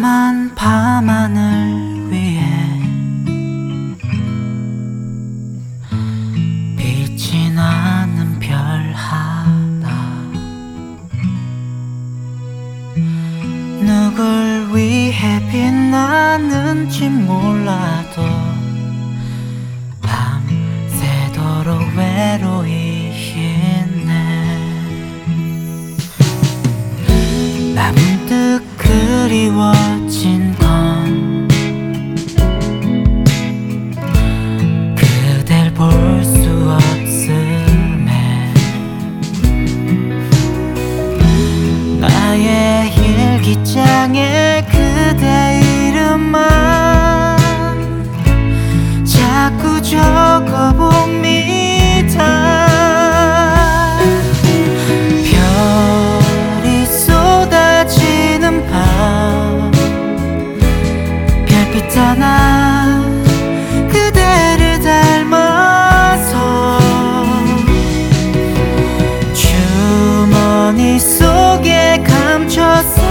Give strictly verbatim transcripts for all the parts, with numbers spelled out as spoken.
까만 밤하늘 위에 빛이 나는 별 하나, 누굴 위해 빛나는지 몰라도 밤새도록 외로이 있네. 나 문득 그리워진 건 그댈 볼 수 없음에 나의 일기장에 그대 이름만 자꾸 적어봅니다. 별이 쏟아지는 밤 별빛 하나 그대를 닮아서 주머니 속에 감춰서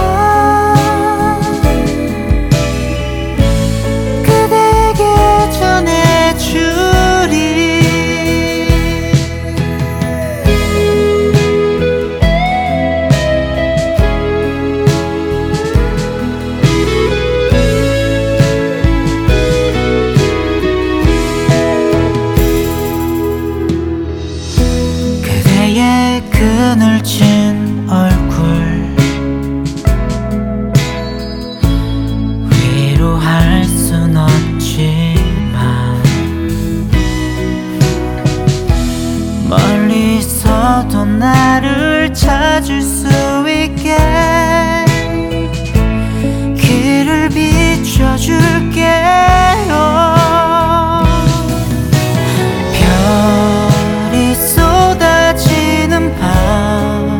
그대에게 전해주리. 그대의 그늘진 얼굴 위로할 순 없지만 멀리서도 나를 찾을 수 있게 길을 비춰줄게요. 별이 쏟아지는 밤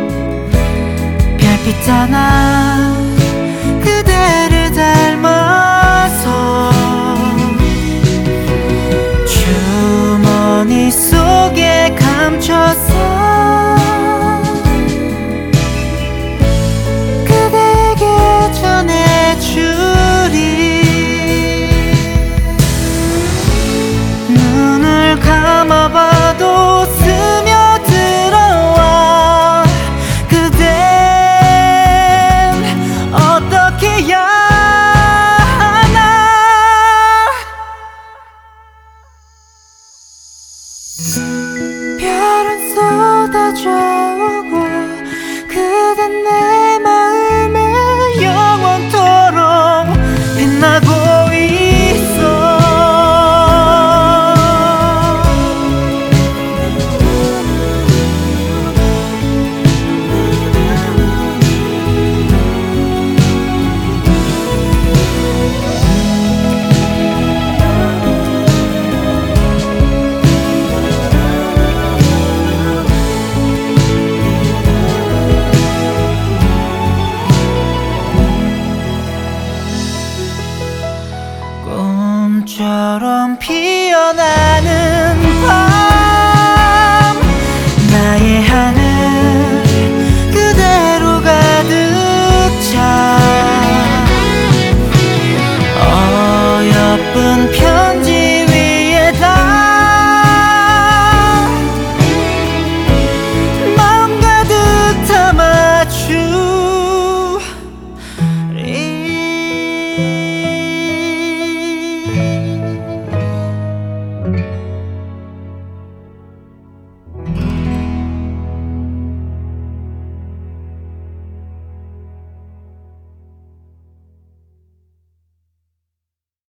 별빛 하나 그대를 닮아서 주머니 속에 감춰서 그대에게 전해주리. 눈을 감아봐도 스며들어와 그댄 어떻게 해야 하나. 별은 쏟아져 오고 그댄 내 마음에 영원토록 빛나고 있어. 꿈처럼 피어나는